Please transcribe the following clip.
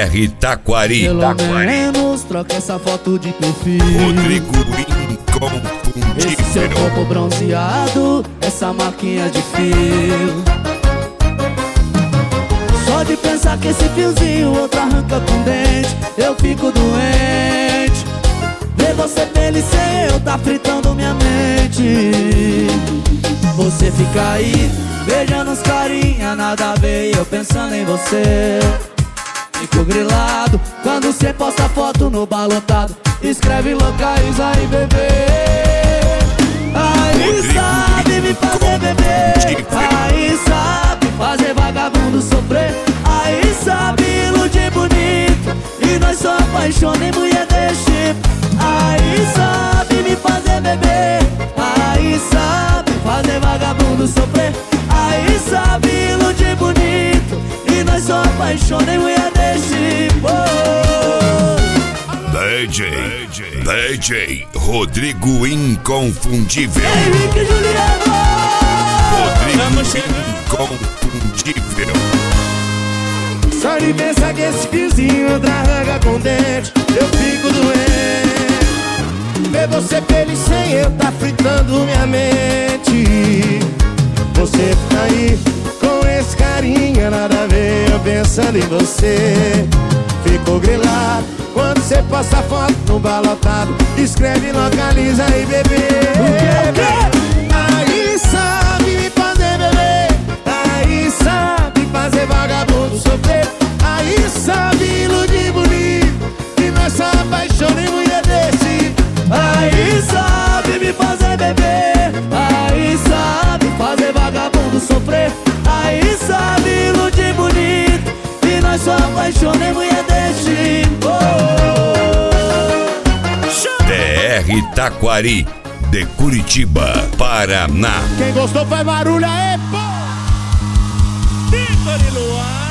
DR Taquari. Pelo menos troca essa foto de perfil. Rodrigo Esse seu Inconfundível. corpo bronzeado, essa marquinha de fio. Só de pensar que esse fiozinho outro arranca com dente, eu fico doente. Ver você feliz sem eu tá fritando minha mente. Você fica aí, beijando os carinha, nada a ver, e eu pensando em você. Fico grilado quando cê posta foto no bar lotado, escreve locais aí, bebê. Aí sabe me fazer beber, aí sabe fazer vagabundo sofrer, aí sabe iludir bonito, e nós só apaixona em mulher desse tipo. Aí sabe me fazer beber, aí sabe fazer vagabundo sofrer, aí sabe iludir bonito, e nós só apaixona em mulher desse tipo. DJ Rodrigo Inconfundível. Henrique Juliano. Rodrigo Inconfundível. Só de pensar que esse fiozinho outra arranca com dente, eu fico doente. Ver você feliz sem eu tá fritando minha mente. Você fica aí com esse carinha, nada a ver, eu pensando em você. Fico grilado quando você posta foto no bar lotado, escreve localiza aí, bebê. Aí sabe me fazer beber, aí sabe fazer vagabundo sofrer, aí sabe iludir bonito, e nós só apaixona em mulher desse. Aí sabe me fazer beber, aí sabe fazer vagabundo sofrer, aí sabe iludir bonito, e nós só apaixona em mulher desse. DR Taquari, de Curitiba, Paraná. Quem gostou faz barulho aí, pô! Vitor e Luan.